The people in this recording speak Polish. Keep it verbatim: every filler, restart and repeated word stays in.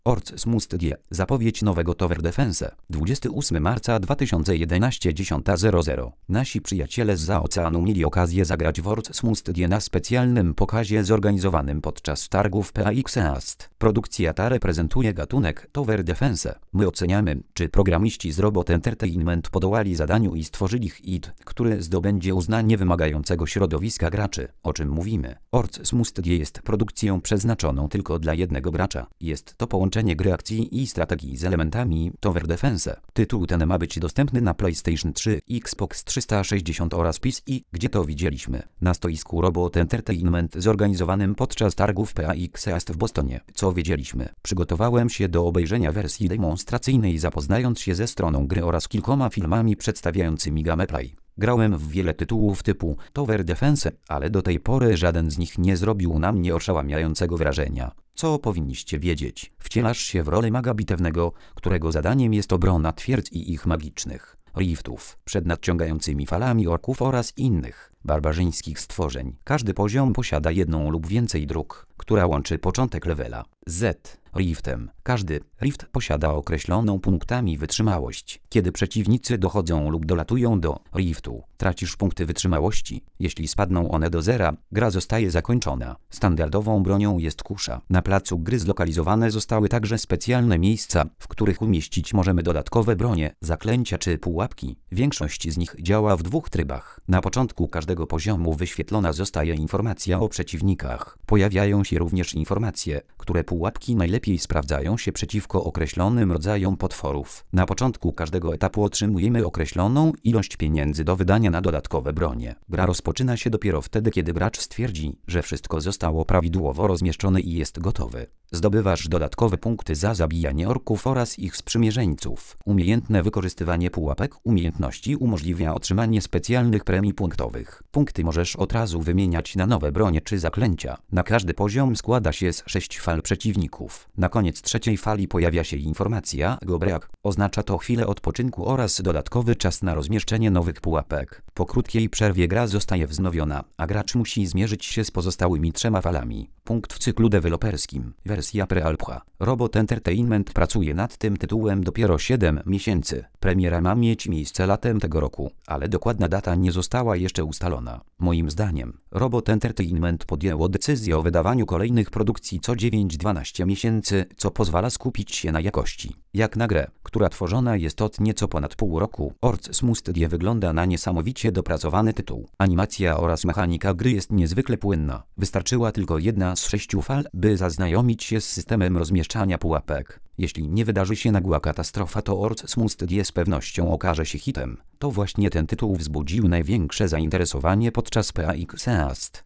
Orcs Must Die. Zapowiedź nowego Tower Defense. dwudziestego ósmego marca dwa tysiące jedenastego, dziesiąta zero zero. Nasi przyjaciele zza oceanu mieli okazję zagrać w Orcs Must Die na specjalnym pokazie zorganizowanym podczas targów P A X East. Produkcja ta reprezentuje gatunek Tower Defense. My oceniamy, czy programiści z Robot Entertainment podołali zadaniu i stworzyli hit, który zdobędzie uznanie wymagającego środowiska graczy. O czym mówimy? Orcs Must Die jest produkcją przeznaczoną tylko dla jednego gracza. Jest to połączenie gry akcji i strategii z elementami Tower Defense. Tytuł ten ma być dostępny na PlayStation trzy, Xbox trzysta sześćdziesiąt oraz P C, gdzie to widzieliśmy? Na stoisku Robot Entertainment zorganizowanym podczas targów P A X East w Bostonie. Co wiedzieliśmy? Przygotowałem się do obejrzenia wersji demonstracyjnej, zapoznając się ze stroną gry oraz kilkoma filmami przedstawiającymi gameplay. Grałem w wiele tytułów typu Tower Defense, ale do tej pory żaden z nich nie zrobił na mnie oszałamiającego wrażenia. Co powinniście wiedzieć? Wcielasz się w rolę maga bitewnego, którego zadaniem jest obrona twierdz i ich magicznych riftów przed nadciągającymi falami orków oraz innych barbarzyńskich stworzeń. Każdy poziom posiada jedną lub więcej dróg, która łączy początek levela Z riftem. Każdy rift posiada określoną punktami wytrzymałość. Kiedy przeciwnicy dochodzą lub dolatują do riftu, tracisz punkty wytrzymałości. Jeśli spadną one do zera, gra zostaje zakończona. Standardową bronią jest kusza. Na placu gry zlokalizowane zostały także specjalne miejsca, w których umieścić możemy dodatkowe bronie, zaklęcia czy pułapki. Większość z nich działa w dwóch trybach. Na początku każdego poziomu wyświetlona zostaje informacja o przeciwnikach. Pojawiają się również informacje, które pułapki najlepiej sprawdzają się przeciwko określonym rodzajom potworów. Na początku każdego etapu otrzymujemy określoną ilość pieniędzy do wydania na dodatkowe bronie. Gra rozpoczyna się dopiero wtedy, kiedy gracz stwierdzi, że wszystko zostało prawidłowo rozmieszczone i jest gotowy. Zdobywasz dodatkowe punkty za zabijanie orków oraz ich sprzymierzeńców. Umiejętne wykorzystywanie pułapek umiejętności umożliwia otrzymanie specjalnych premii punktowych. Punkty możesz od razu wymieniać na nowe bronie czy zaklęcia. Na każdy poziom składa się z sześć fal przeciwników. Na koniec trzeciej fali pojawia się informacja go brak. Oznacza to chwilę odpoczynku oraz dodatkowy czas na rozmieszczenie nowych pułapek. Po krótkiej przerwie gra zostaje wznowiona, a gracz musi zmierzyć się z pozostałymi trzema falami. Punkt w cyklu deweloperskim. Wersja pre-alpha. Robot Entertainment pracuje nad tym tytułem dopiero siedem miesięcy. Premiera ma mieć miejsce latem tego roku, ale dokładna data nie została jeszcze ustalona. Moim zdaniem, Robot Entertainment podjęło decyzję o wydawaniu kolejnych produkcji co dziewięć do dwunastu miesięcy, co pozwala skupić się na jakości. Jak na grę, która tworzona jest od nieco ponad pół roku, Orcs Must Die wygląda na niesamowicie dopracowany tytuł. Animacja oraz mechanika gry jest niezwykle płynna. Wystarczyła tylko jedna z sześciu fal, by zaznajomić się z systemem rozmieszczania pułapek. Jeśli nie wydarzy się nagła katastrofa, to Orcs Must Die z pewnością okaże się hitem. To właśnie ten tytuł wzbudził największe zainteresowanie podczas P A X East.